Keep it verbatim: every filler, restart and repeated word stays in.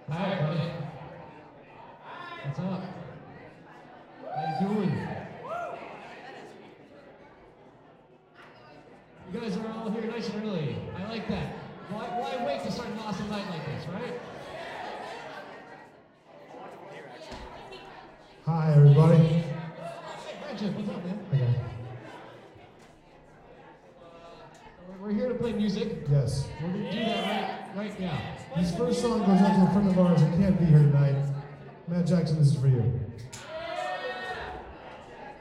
Hi, buddy. What's up? How you doing? You guys are all here nice and early. I like that. Why, why wait to start an awesome night like this, right? Hi, everybody. Hey, Friendship, what's up, man? Okay. We're here to play music. Yes. We're going to do that right, right now. This first song goes out to a friend of ours who can't be here tonight. Matt Jackson, this is for you.